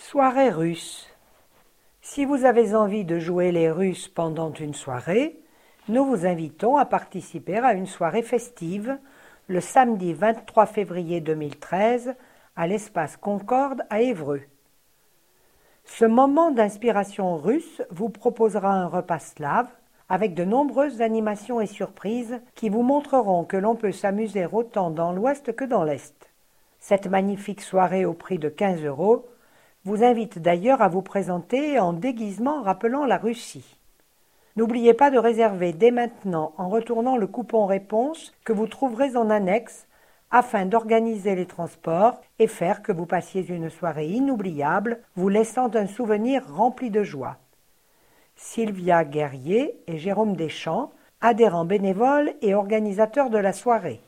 Soirée russe. Si vous avez envie de jouer les Russes pendant une soirée, nous vous invitons à participer à une soirée festive le samedi 23 février 2013 à l'espace Concorde à Évreux. Ce moment d'inspiration russe vous proposera un repas slave avec de nombreuses animations et surprises qui vous montreront que l'on peut s'amuser autant dans l'Ouest que dans l'Est. Cette magnifique soirée au prix de 15 € vous invite d'ailleurs à vous présenter en déguisement rappelant la Russie. N'oubliez pas de réserver dès maintenant en retournant le coupon réponse que vous trouverez en annexe afin d'organiser les transports et faire que vous passiez une soirée inoubliable, vous laissant un souvenir rempli de joie. Sylvia Guerrier et Jérôme Deschamps, adhérents bénévoles et organisateurs de la soirée.